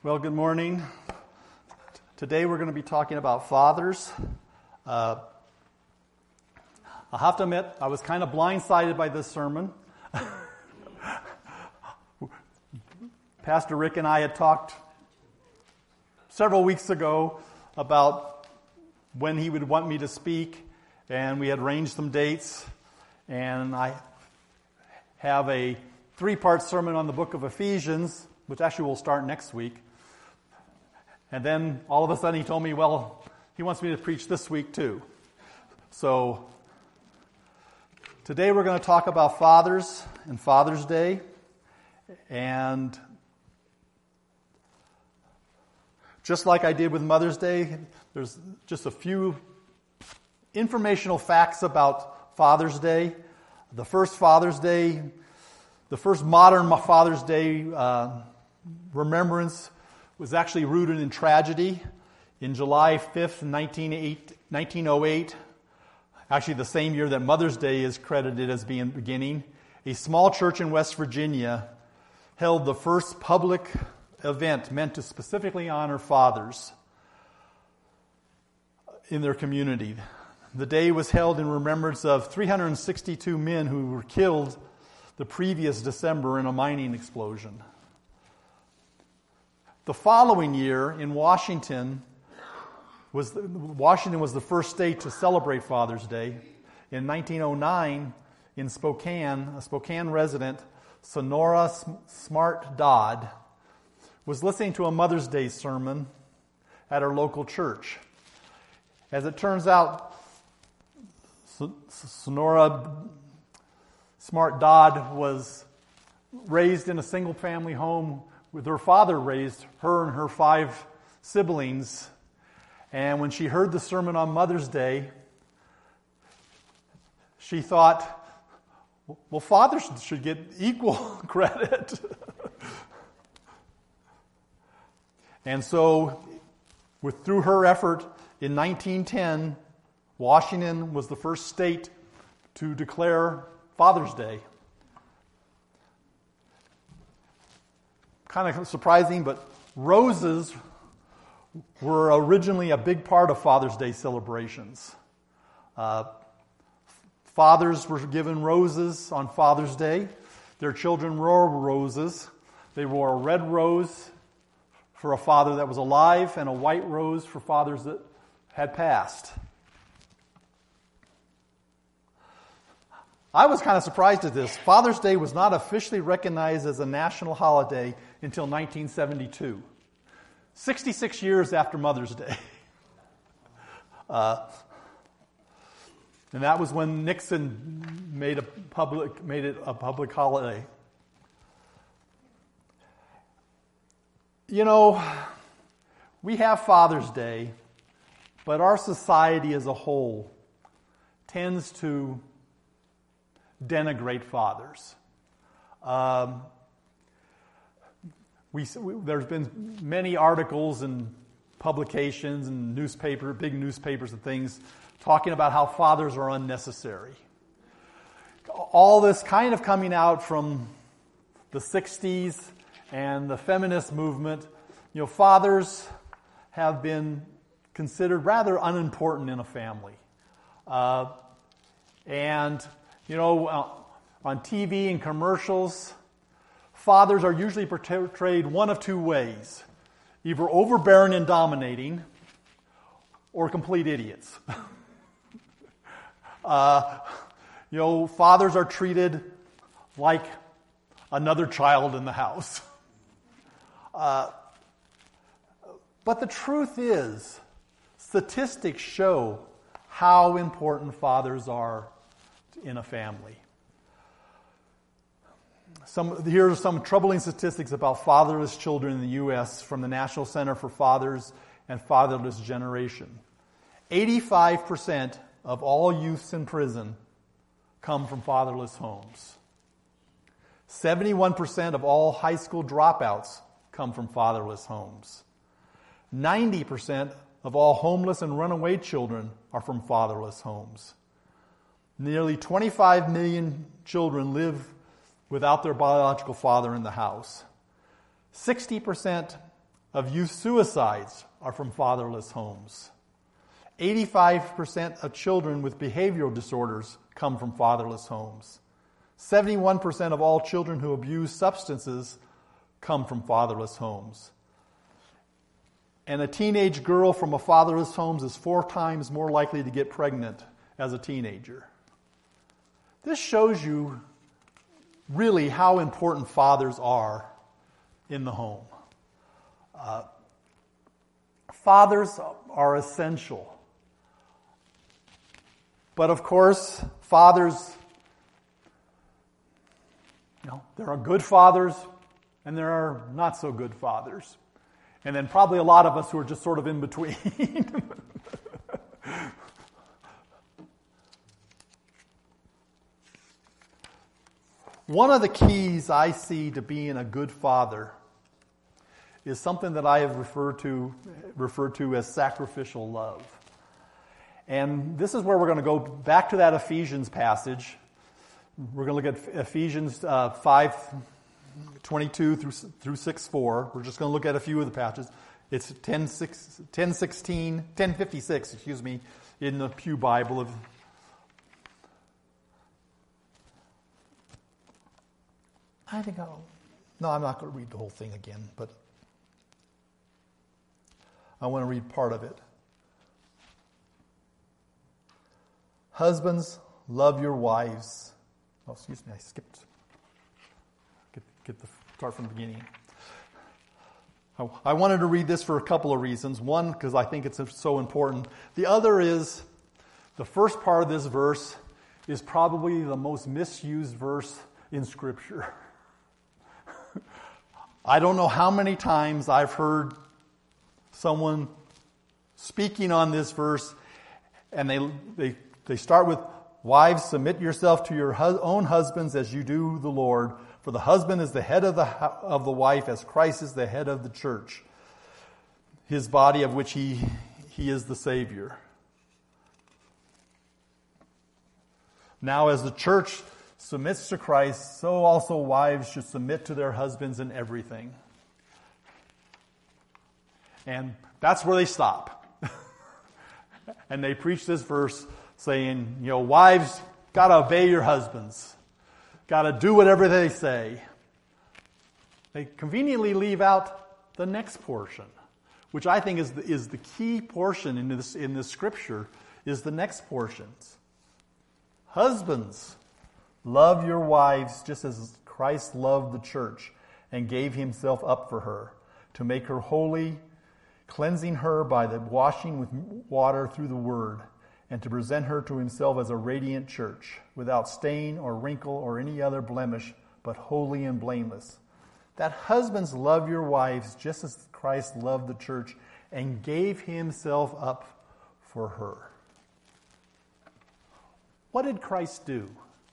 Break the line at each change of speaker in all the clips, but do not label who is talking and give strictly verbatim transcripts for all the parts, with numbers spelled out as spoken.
Well, good morning. Today we're going to be talking about fathers. Uh, I have to admit, I was kind of blindsided by this sermon. Pastor Rick and I had talked several weeks ago about when he would want me to speak, and we had arranged some dates, and I have a three-part sermon on the book of Ephesians, which actually will start next week. And then all of a sudden he told me, well, he wants me to preach this week too. So today we're going to talk about fathers and Father's Day. And just like I did with Mother's Day, there's just a few informational facts about Father's Day. The first Father's Day, the first modern Father's Day uh, remembrance was actually rooted in tragedy. In July fifth, nineteen oh eight, actually the same year that Mother's Day is credited as being beginning, a small church in West Virginia held the first public event meant to specifically honor fathers in their community. The day was held in remembrance of three hundred sixty-two men who were killed the previous December in a mining explosion. The following year in Washington, was the, Washington was the first state to celebrate Father's Day. In nineteen oh nine, in Spokane, a Spokane resident, Sonora Smart Dodd, was listening to a Mother's Day sermon at her local church. As it turns out, Sonora Smart Dodd was raised in a single-family home with her father raised her and her five siblings. And when she heard the sermon on Mother's Day, she thought, well, fathers should get equal credit. And so, with through her effort, in nineteen ten, Washington was the first state to declare Father's Day. Kind of surprising, but roses were originally a big part of Father's Day celebrations. Uh, fathers were given roses on Father's Day. Their children wore roses. They wore a red rose for a father that was alive and a white rose for fathers that had passed. I was kind of surprised at this. Father's Day was not officially recognized as a national holiday until nineteen seventy-two, sixty-six years after Mother's Day. Uh, and that was when Nixon made a public made it a public holiday. You know, we have Father's Day, but our society as a whole tends to denigrate fathers. Um, we, we there's been many articles and publications and newspaper, big newspapers and things talking about how fathers are unnecessary. All this kind of coming out from the sixties and the feminist movement. You know, fathers have been considered rather unimportant in a family. Uh, and You know, uh, on T V and commercials, fathers are usually portrayed one of two ways. Either overbearing and dominating, or complete idiots. uh, you know, fathers are treated like another child in the house. Uh, but the truth is, statistics show how important fathers are in a family. Some, here are some troubling statistics about fatherless children in the U S from the National Center for Fathers and Fatherless Generation. eighty-five percent of all youths in prison come from fatherless homes. seventy-one percent of all high school dropouts come from fatherless homes. ninety percent of all homeless and runaway children are from fatherless homes. Nearly twenty-five million children live without their biological father in the house. sixty percent of youth suicides are from fatherless homes. eighty-five percent of children with behavioral disorders come from fatherless homes. seventy-one percent of all children who abuse substances come from fatherless homes. And a teenage girl from a fatherless home is four times more likely to get pregnant as a teenager. This shows you really how important fathers are in the home. Uh, fathers are essential. But of course, fathers, you know, there are good fathers and there are not so good fathers. And then probably a lot of us who are just sort of in between. One of the keys I see to being a good father is something that I have referred to referred to as sacrificial love. And this is where we're going to go back to that Ephesians passage. We're going to look at Ephesians uh, five twenty-two through through six four. We're just going to look at a few of the passages. It's ten sixteen, ten fifty-six, excuse me, in the Pew Bible of I think I'll, no, I'm not going to read the whole thing again, but I want to read part of it. Husbands, love your wives. Oh, excuse me, I skipped. Get, get the start from the beginning. I, I wanted to read this for a couple of reasons. One, because I think it's so important. The other is, the first part of this verse is probably the most misused verse in Scripture. I don't know how many times I've heard someone speaking on this verse, and they they they start with, "Wives, submit yourself to your hu- own husbands as you do the Lord. For the husband is the head of the of the wife, as Christ is the head of the church, his body, of which he he is the Savior." Now, as the church submits to Christ, so also wives should submit to their husbands in everything. And that's where they stop. And they preach this verse saying, you know, wives, got to obey your husbands. Got to do whatever they say. They conveniently leave out the next portion, which I think is the, is the key portion in this, in this scripture, is the next portions. Husbands, love your wives just as Christ loved the church and gave himself up for her, to make her holy, cleansing her by the washing with water through the word, and to present her to himself as a radiant church, without stain or wrinkle or any other blemish, but holy and blameless. That husbands love your wives just as Christ loved the church and gave himself up for her. What did Christ do?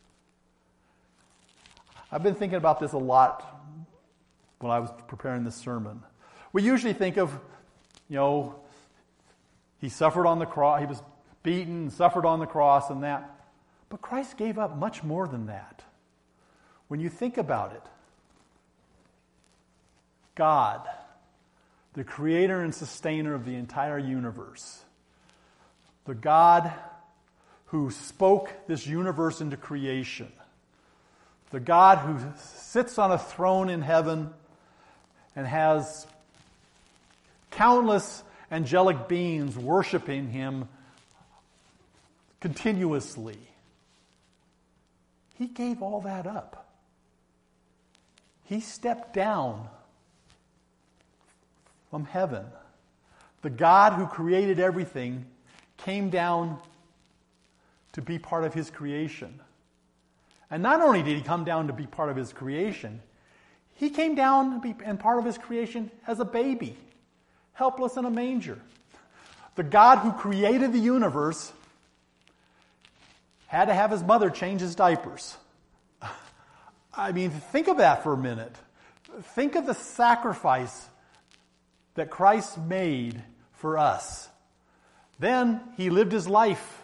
I've been thinking about this a lot when I was preparing this sermon. We usually think of, you know, he suffered on the cross, he was beaten and suffered on the cross and that. But Christ gave up much more than that. When you think about it, God, the creator and sustainer of the entire universe, the God who spoke this universe into creation, the God who sits on a throne in heaven and has countless angelic beings worshiping him continuously. He gave all that up. He stepped down from heaven. The God who created everything came down to be part of his creation. And not only did he come down to be part of his creation, he came down to be and part of his creation as a baby, helpless in a manger. The God who created the universe had to have his mother change his diapers. I mean, think of that for a minute. Think of the sacrifice that Christ made for us. Then he lived his life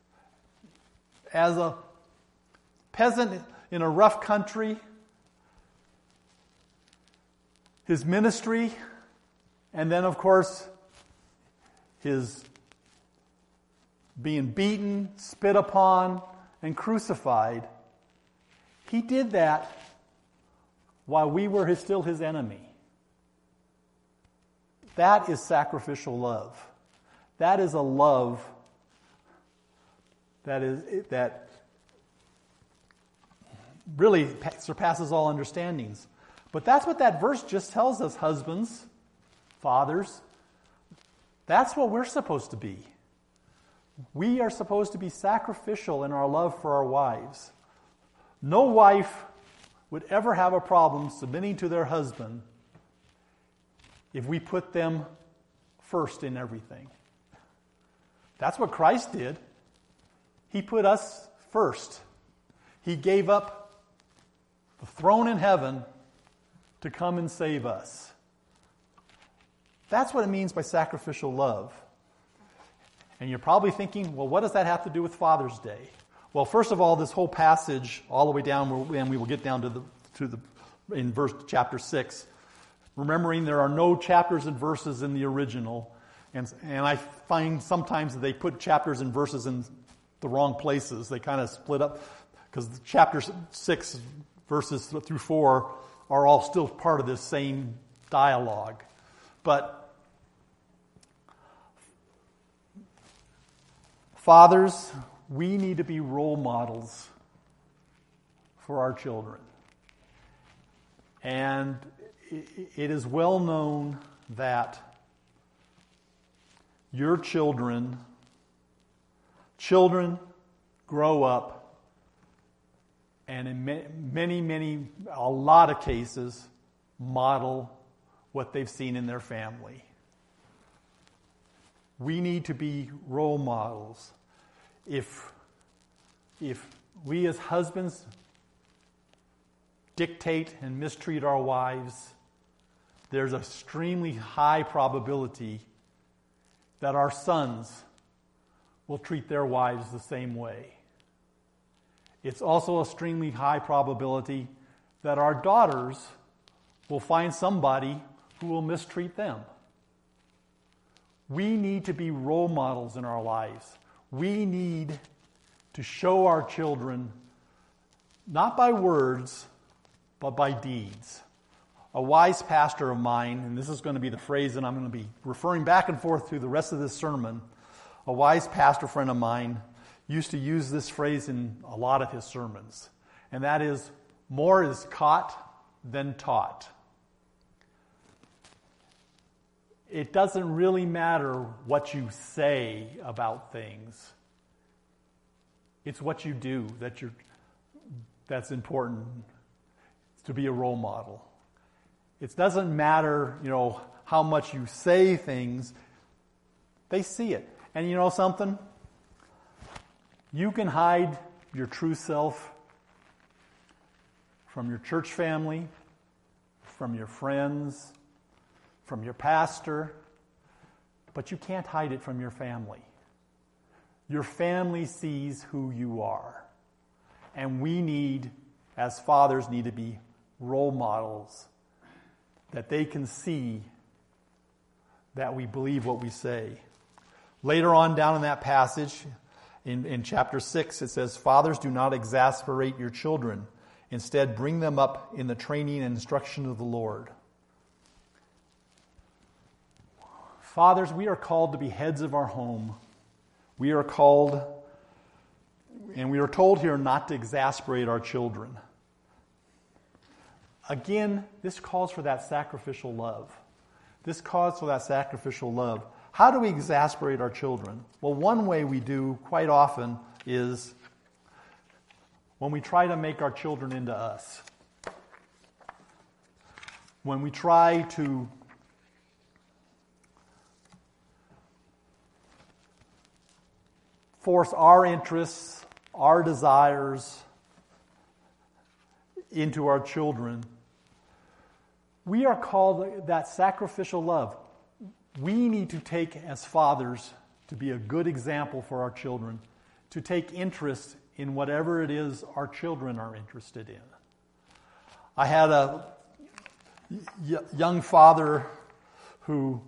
as a peasant in a rough country. His ministry And then, of course, his being beaten, spit upon, and crucified. He did that while we were his, still his enemy. That is sacrificial love. That is a love that is that really surpasses all understandings. But that's what that verse just tells us, husbands, fathers. That's what we're supposed to be. We are supposed to be sacrificial in our love for our wives. No wife would ever have a problem submitting to their husband if we put them first in everything. That's what Christ did. He put us first. He gave up the throne in heaven to come and save us. That's what it means by sacrificial love. And you're probably thinking, well, what does that have to do with Father's Day? Well, first of all, this whole passage, all the way down, and we will get down to the to the in verse chapter six. Remembering there are no chapters and verses in the original, and and I find sometimes that they put chapters and verses in the wrong places. They kind of split up because chapter six, verses through four, are all still part of this same dialogue, but. Fathers, we need to be role models for our children. And it is well known that your children, children grow up and in many, many, a lot of cases, model what they've seen in their family. We need to be role models. If, if we as husbands dictate and mistreat our wives, there's an extremely high probability that our sons will treat their wives the same way. It's also an extremely high probability that our daughters will find somebody who will mistreat them. We need to be role models in our lives. We need to show our children, not by words, but by deeds. A wise pastor of mine, and this is going to be the phrase that I'm going to be referring back and forth through the rest of this sermon, a wise pastor friend of mine used to use this phrase in a lot of his sermons, and that is, more is caught than taught. It doesn't really matter what you say about things. It's what you do that you're, that's important to be a role model. It doesn't matter, you know, how much you say things. They see it. And you know something? You can hide your true self from your church family, from your friends, from your pastor, but you can't hide it from your family. Your family sees who you are. And we need, as fathers, need to be role models that they can see that we believe what we say. Later on down in that passage, in, in chapter six, it says, "Fathers, do not exasperate your children. Instead, bring them up in the training and instruction of the Lord." Fathers, we are called to be heads of our home. We are called, and we are told here not to exasperate our children. Again, this calls for that sacrificial love. This calls for that sacrificial love. How do we exasperate our children? Well, one way we do quite often is when we try to make our children into us. When we try to force our interests, our desires into our children, we are called that sacrificial love. We need to take, as fathers, to be a good example for our children, to take interest in whatever it is our children are interested in. I had a young father who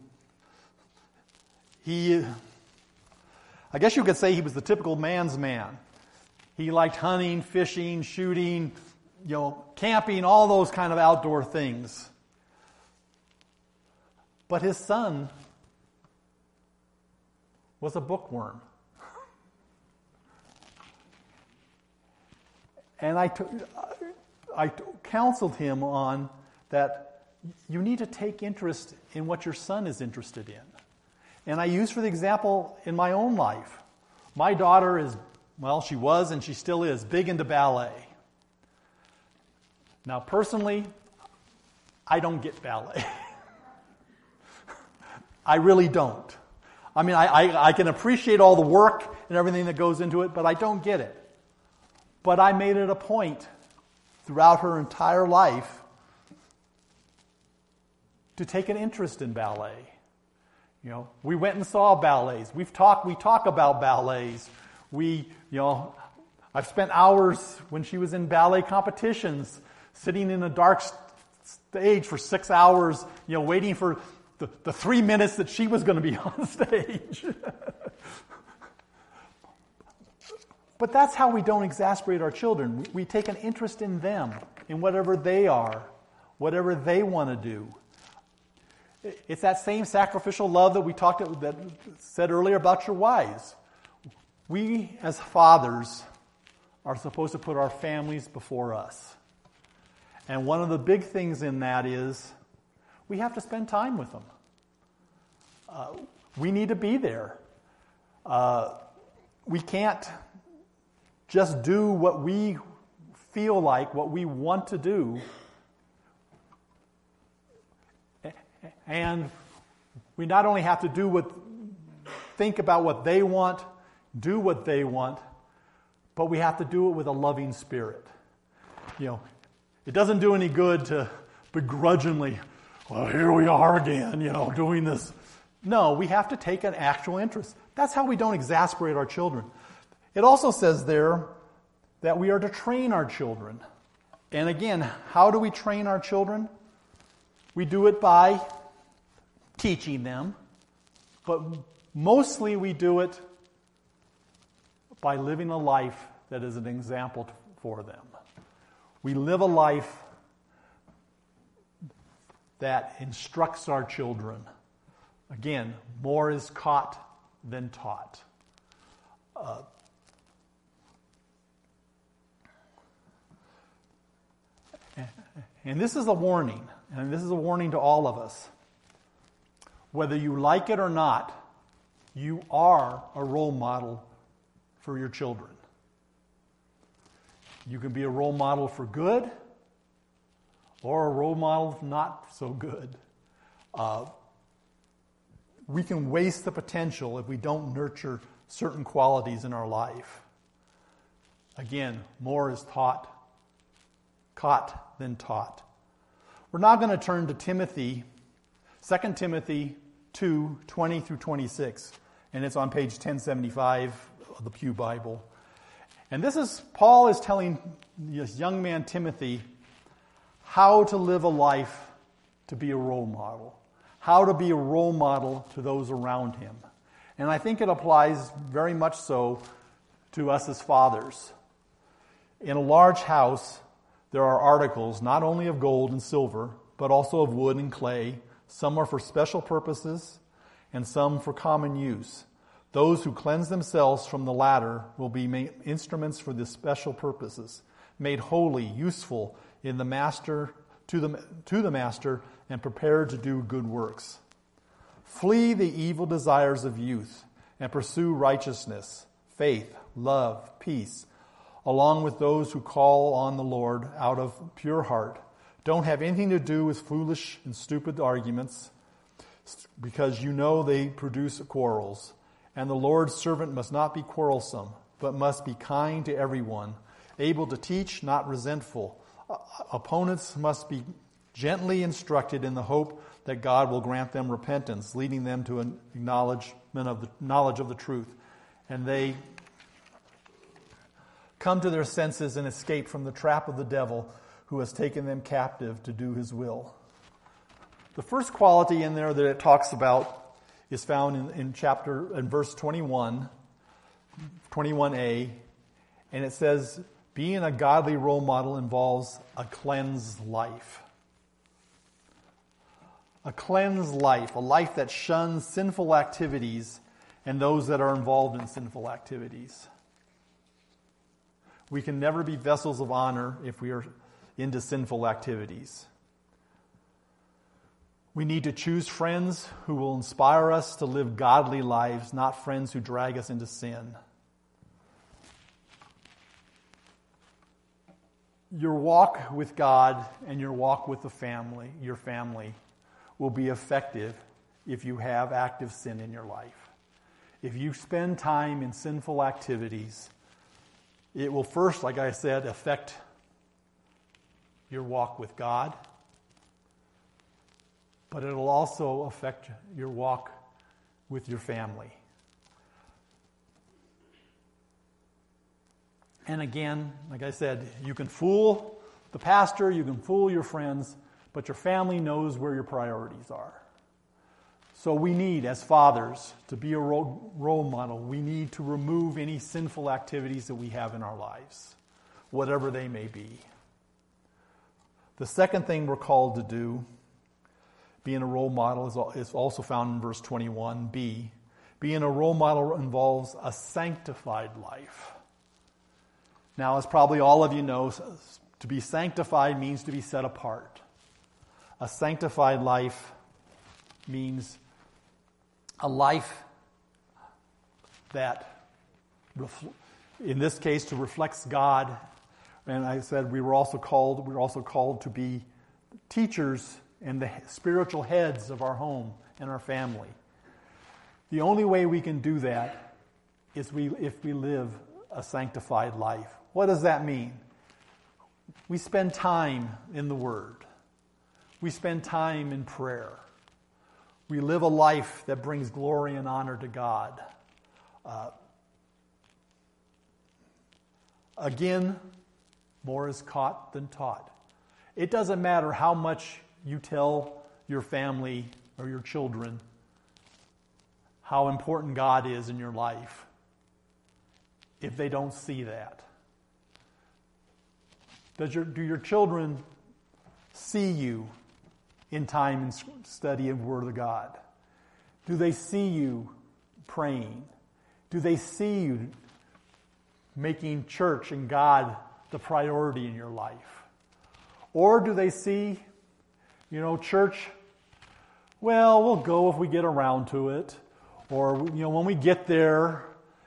he, I guess you could say he was the typical man's man. He liked hunting, fishing, shooting, you know, camping, all those kind of outdoor things. But his son was a bookworm. And I, t- I t- counseled him on that you need to take interest in what your son is interested in. And I use for the example in my own life. My daughter is, well, she was and she still is, big into ballet. Now, personally, I don't get ballet. I really don't. I mean, I, I, I can appreciate all the work and everything that goes into it, but I don't get it. But I made it a point throughout her entire life to take an interest in ballet. You know, we went and saw ballets. We've talked, we talk about ballets. We, you know, I've spent hours when she was in ballet competitions sitting in a dark stage for six hours, you know, waiting for the, the three minutes that she was going to be on stage. But that's how we don't exasperate our children. We take an interest in them, in whatever they are, whatever they want to do. It's that same sacrificial love that we talked that said earlier about your wives. We as fathers are supposed to put our families before us. And one of the big things in that is we have to spend time with them. Uh, we need to be there. Uh, we can't just do what we feel like, what we want to do. And we not only have to do what, think about what they want, do what they want, but we have to do it with a loving spirit. You know, it doesn't do any good to begrudgingly, well, here we are again, you know, doing this. No, we have to take an actual interest. That's how we don't exasperate our children. It also says there that we are to train our children. And again, how do we train our children? We do it by teaching them, but mostly we do it by living a life that is an example for them. We live a life that instructs our children. Again, more is caught than taught. Uh, and this is a warning, and this is a warning to all of us. Whether you like it or not, you are a role model for your children. You can be a role model for good or a role model not so good. Uh, we can waste the potential if we don't nurture certain qualities in our life. Again, more is taught, caught than taught. We're now going to turn to Timothy, Second Timothy two, twenty through twenty-six. And it's on page ten seventy-five of the Pew Bible. And this is, Paul is telling this young man Timothy how to live a life to be a role model. How to be a role model to those around him. And I think it applies very much so to us as fathers. In a large house, there are articles not only of gold and silver, but also of wood and clay. Some are for special purposes, and some for common use. Those who cleanse themselves from the latter will be made instruments for the special purposes, made holy, useful in the master to the to the master, and prepared to do good works. Flee the evil desires of youth, and pursue righteousness, faith, love, peace, along with those who call on the Lord out of pure heart. Don't have anything to do with foolish and stupid arguments, because you know they produce quarrels. And the Lord's servant must not be quarrelsome, but must be kind to everyone, able to teach, not resentful. Opponents must be gently instructed in the hope that God will grant them repentance, leading them to an acknowledgement of the knowledge of the truth. And they come to their senses and escape from the trap of the devil, who has taken them captive to do his will. The first quality in there that it talks about is found in, in chapter, in verse twenty-one, twenty-one a, and it says, being a godly role model involves a cleansed life. A cleansed life, a life that shuns sinful activities and those that are involved in sinful activities. We can never be vessels of honor if we are into sinful activities. We need to choose friends who will inspire us to live godly lives, not friends who drag us into sin. Your walk with God and your walk with the family, your family, will be effective if you have active sin in your life. If you spend time in sinful activities, it will first, like I said, affect your walk with God, but it'll also affect your walk with your family. And again, like I said, you can fool the pastor, you can fool your friends, but your family knows where your priorities are. So we need, as fathers, to be a role, role model. We need to remove any sinful activities that we have in our lives, whatever they may be. The second thing we're called to do, being a role model, is, is also found in verse twenty-one b. Being a role model involves a sanctified life. Now, as probably all of you know, to be sanctified means to be set apart. A sanctified life means a life that, in this case, to reflects God. And I said we were also called, we were also called to be teachers and the spiritual heads of our home and our family. The only way we can do that is we if we live a sanctified life. What does that mean? We spend time in the Word. We spend time in prayer. We live a life that brings glory and honor to God. Uh, again, more is caught than taught. It doesn't matter how much you tell your family or your children how important God is in your life if they don't see that. Does your, do your children see you in time and study of the Word of God? Do they see you praying? Do they see you making church and God the priority in your life? Or do they see, you know, church, well, we'll go if we get around to it. Or, you know, when we get there,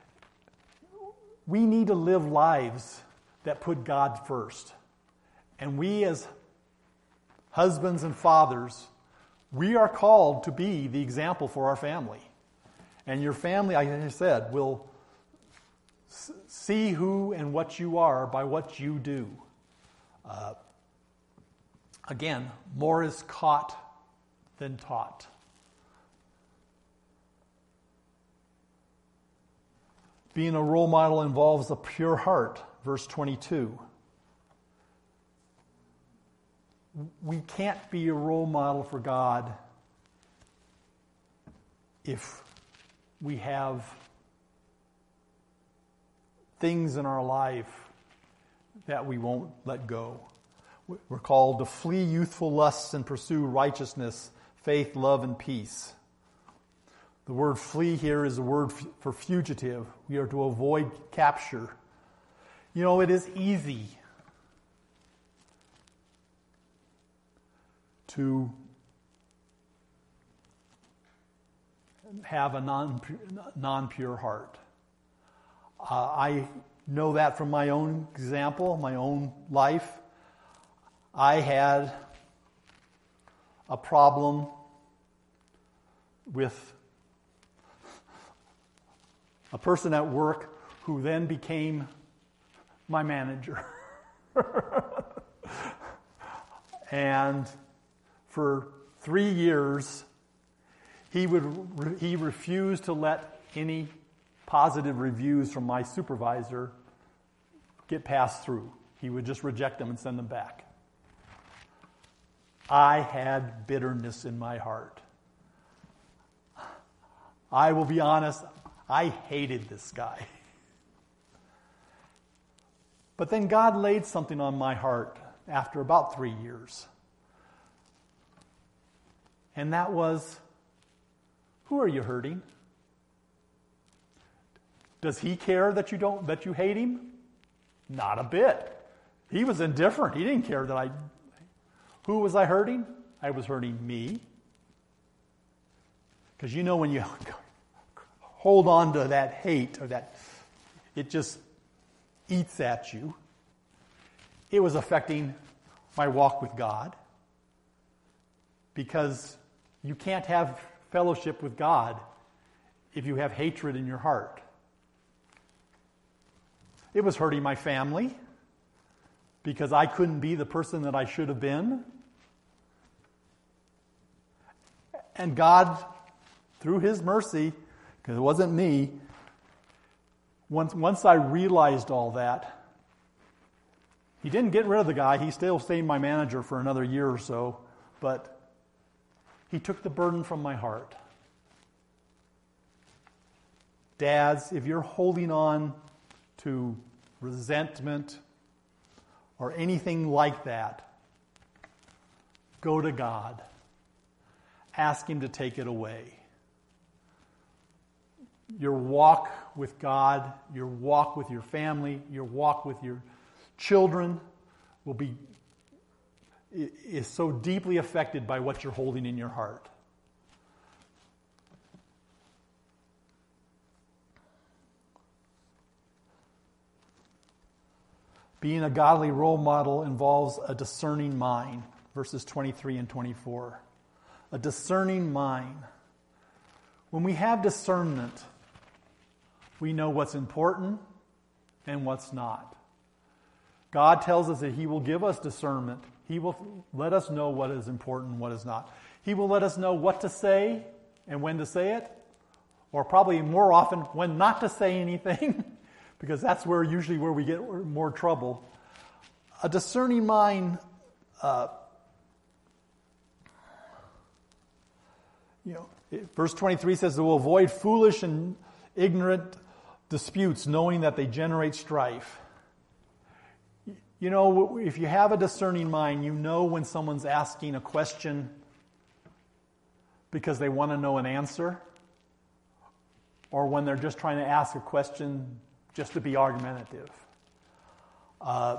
we need to live lives that put God first. And we as husbands and fathers, we are called to be the example for our family. And your family, like I said, will see who and what you are by what you do. Uh, again, more is caught than taught. Being a role model involves a pure heart, verse twenty-two. We can't be a role model for God if we have things in our life that we won't let go. We're called to flee youthful lusts and pursue righteousness, faith, love, and peace. The word flee here is a word for fugitive. We are to avoid capture. You know, it is easy to have a non, non-pure heart. Uh, I know that from my own example, my own life. I had a problem with a person at work who then became my manager. And for three years, he would he refused to let any positive reviews from my supervisor get passed through. He would just reject them and send them back. I had bitterness in my heart. I will be honest, I hated this guy. But then God laid something on my heart after about three years. And that was, who are you hurting? Does he care that you don't that you hate him? Not a bit. He was indifferent. He didn't care that I... Who was I hurting? I was hurting me. Because you know when you hold on to that hate or that, it just eats at you. It was affecting my walk with God. Because you can't have fellowship with God if you have hatred in your heart. It was hurting my family because I couldn't be the person that I should have been. And God, through His mercy, because it wasn't me, once, once I realized all that, He didn't get rid of the guy. He still stayed my manager for another year or so, but He took the burden from my heart. Dads, if you're holding on to resentment or anything like that, go to God. Ask Him to take it away. Your walk with God, your walk with your family, your walk with your children will be is so deeply affected by what you're holding in your heart. Being a godly role model involves a discerning mind, verses twenty-three and twenty-four. A discerning mind. When we have discernment, we know what's important and what's not. God tells us that He will give us discernment. He will let us know what is important and what is not. He will let us know what to say and when to say it, or probably more often when not to say anything, because that's where usually where we get more trouble. A discerning mind, uh, you know, verse twenty-three says, "They will avoid foolish and ignorant disputes, knowing that they generate strife." You know, if you have a discerning mind, you know when someone's asking a question because they want to know an answer, or when they're just trying to ask a question just to be argumentative. Uh,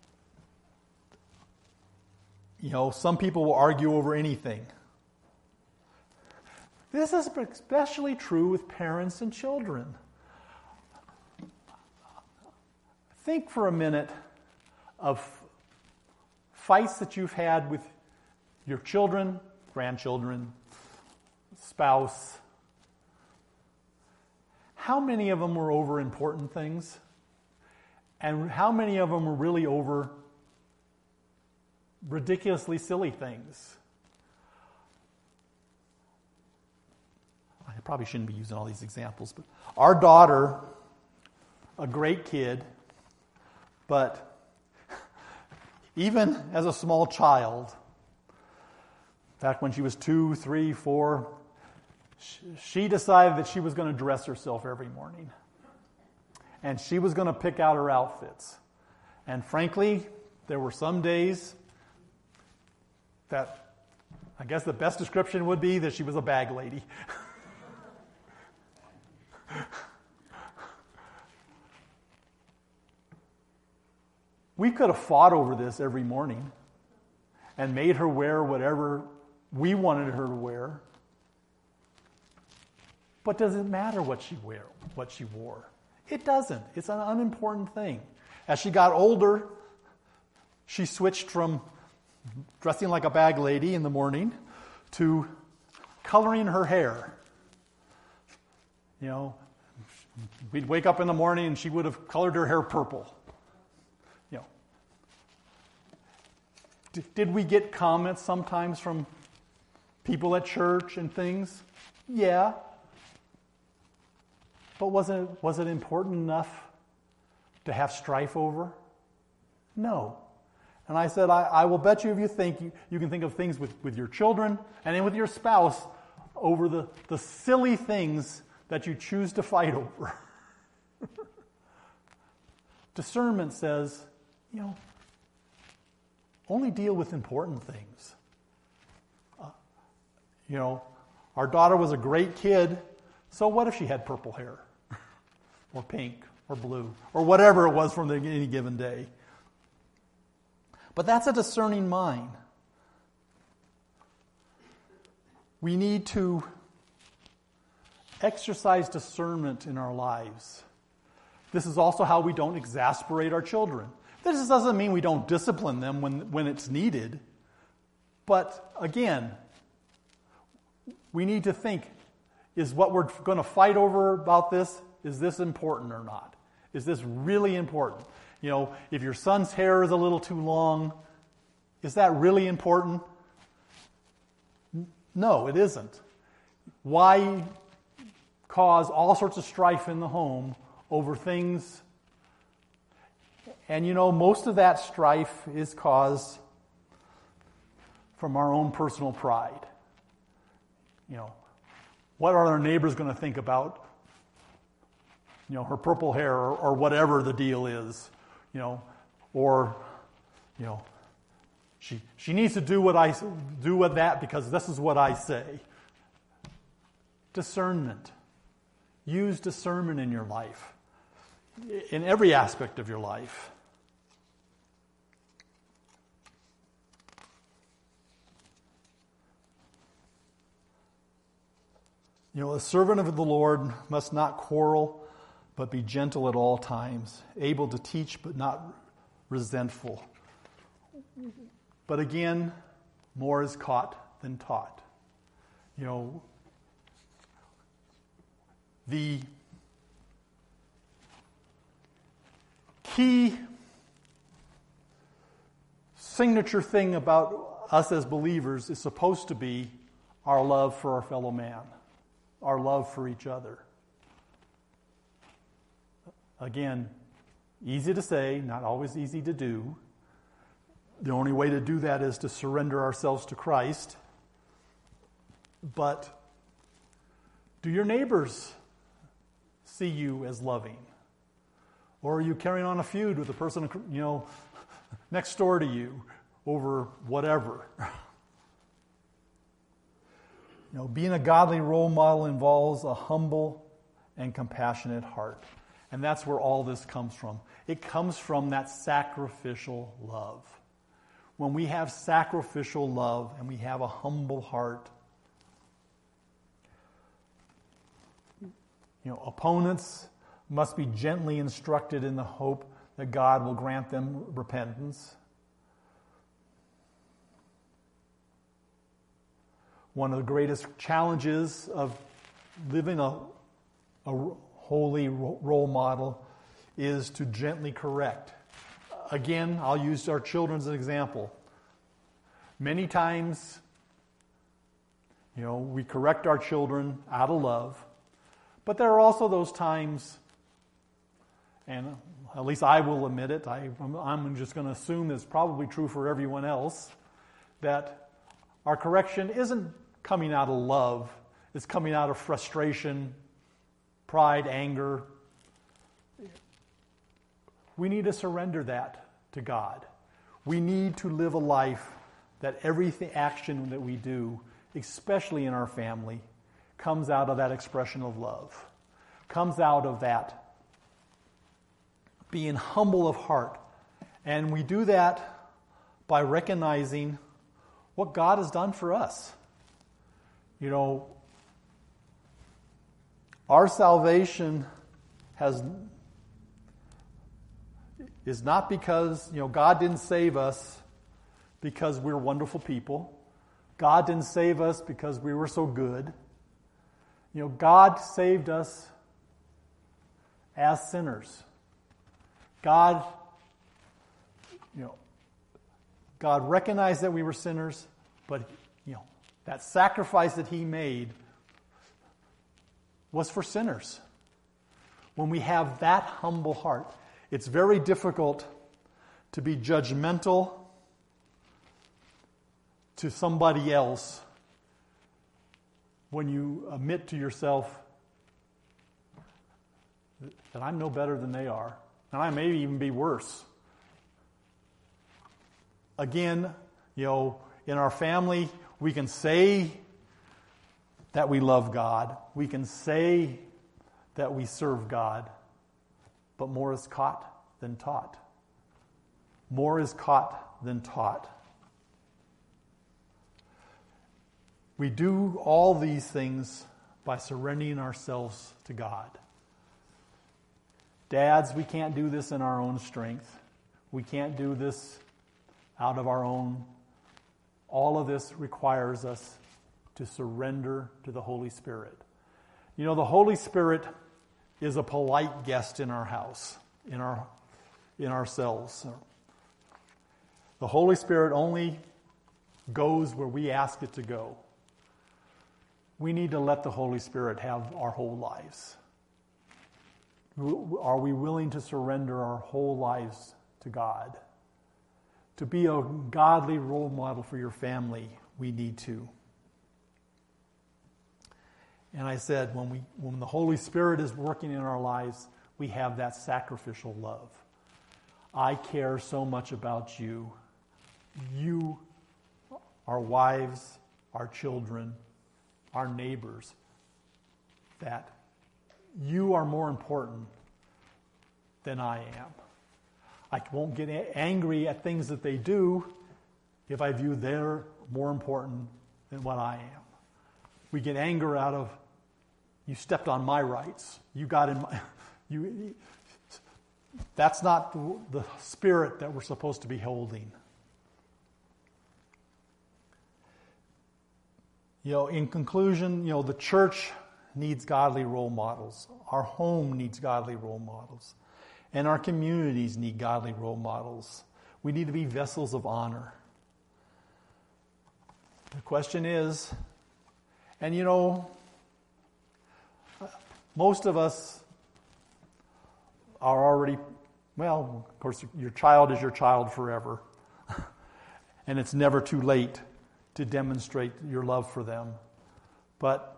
you know, some people will argue over anything. This is especially true with parents and children. Think for a minute of fights that you've had with your children, grandchildren, spouse. How many of them were over important things? And how many of them were really over ridiculously silly things? I probably shouldn't be using all these examples, but our daughter, a great kid, but even as a small child, back when she was two, three, four, she decided that she was going to dress herself every morning. And she was going to pick out her outfits. And frankly, there were some days that I guess the best description would be that she was a bag lady. We could have fought over this every morning and made her wear whatever we wanted her to wear. But does it matter what she wear, what she wore? It doesn't. It's an unimportant thing. As she got older, she switched from dressing like a bag lady in the morning to coloring her hair. You know, we'd wake up in the morning and she would have colored her hair purple. You know, D- did we get comments sometimes from people at church and things? Yeah. But was it, was it important enough to have strife over? No. And I said, I, I will bet you if you think, you, you can think of things with, with your children and then with your spouse over the, the silly things that you choose to fight over. Discernment says, you know, only deal with important things. Uh, you know, our daughter was a great kid, so what if she had purple hair? Or pink, or blue, or whatever it was from the, any given day. But that's a discerning mind. We need to exercise discernment in our lives. This is also how we don't exasperate our children. This doesn't mean we don't discipline them when, when it's needed. But again, we need to think, is what we're going to fight over about this, is this important or not? Is this really important? You know, if your son's hair is a little too long, is that really important? No, it isn't. Why cause all sorts of strife in the home over things? And you know, most of that strife is caused from our own personal pride. You know, what are our neighbors going to think about, you know, her purple hair or, or whatever the deal is, you know, or, you know, she she needs to do what I do with that because this is what I say. Discernment. Use discernment in your life, in every aspect of your life. You know, a servant of the Lord must not quarrel, but be gentle at all times, able to teach, but not resentful. But again, more is caught than taught. You know, the key signature thing about us as believers is supposed to be our love for our fellow man, our love for each other. Again, easy to say, not always easy to do. The only way to do that is to surrender ourselves to Christ. But do your neighbors see you as loving? Or are you carrying on a feud with the person, you know, next door to you over whatever? You know, being a godly role model involves a humble and compassionate heart. And that's where all this comes from. It comes from that sacrificial love. When we have sacrificial love and we have a humble heart, you know, opponents must be gently instructed in the hope that God will grant them repentance. One of the greatest challenges of living a, a holy role model is to gently correct. Again, I'll use our children as an example. Many times, you know, we correct our children out of love, but there are also those times, and at least I will admit it, I, I'm just going to assume it's probably true for everyone else, that our correction isn't coming out of love, it's coming out of frustration, pride, anger. We need to surrender that to God. We need to live a life that every action that we do, especially in our family, comes out of that expression of love, comes out of that being humble of heart. And we do that by recognizing what God has done for us. You know, our salvation has is not because, you know, God didn't save us because we're wonderful people. God didn't save us because we were so good. You know, God saved us as sinners. God, you know, God recognized that we were sinners, but, you know, that sacrifice that He made was for sinners. When we have that humble heart, it's very difficult to be judgmental to somebody else when you admit to yourself that I'm no better than they are, and I may even be worse. Again, you know, in our family, we can say that we love God. We can say that we serve God. But more is caught than taught. More is caught than taught. We do all these things by surrendering ourselves to God. Dads, we can't do this in our own strength. We can't do this out of our own. All of this requires us to surrender to the Holy Spirit. You know, the Holy Spirit is a polite guest in our house, in our in ourselves. The Holy Spirit only goes where we ask it to go. We need to let the Holy Spirit have our whole lives. Are we willing to surrender our whole lives to God? To be a godly role model for your family, we need to. And I said, when we when the Holy Spirit is working in our lives, we have that sacrificial love. I care so much about you. You, our wives, our children, our neighbors, that you are more important than I am. I won't get angry at things that they do if I view they're more important than what I am. We get anger out of, you stepped on my rights. You got in my, you. That's not the, the spirit that we're supposed to be holding. You know, in conclusion, you know, the church needs godly role models. Our home needs godly role models. And our communities need godly role models. We need to be vessels of honor. The question is, and you know, most of us are already, well, of course, your child is your child forever. And it's never too late to demonstrate your love for them. But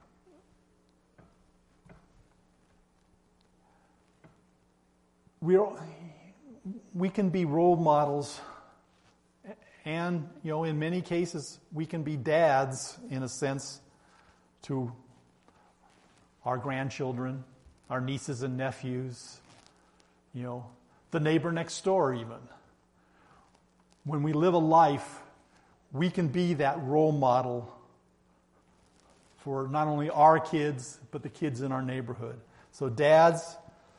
we we can be role models, and you know, in many cases, we can be dads in a sense to our grandchildren, our nieces and nephews, you know, the neighbor next door even. When we live a life, we can be that role model for not only our kids, but the kids in our neighborhood. So dads,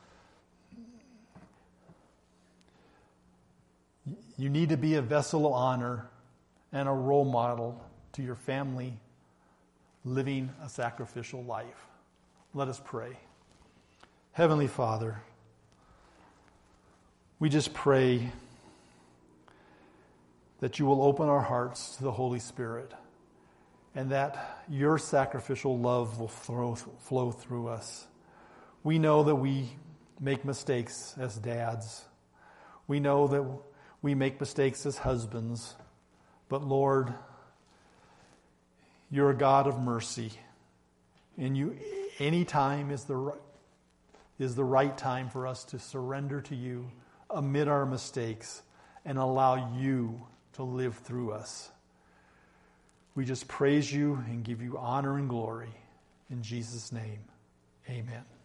you need to be a vessel of honor and a role model to your family living a sacrificial life. Let us pray. Heavenly Father, we just pray that you will open our hearts to the Holy Spirit and that your sacrificial love will flow, flow through us. We know that we make mistakes as dads. We know that we make mistakes as husbands. But Lord, you're a God of mercy. And you, any time is the, is the right time for us to surrender to you amid our mistakes and allow you to live through us. We just praise you and give you honor and glory. In Jesus' name, amen.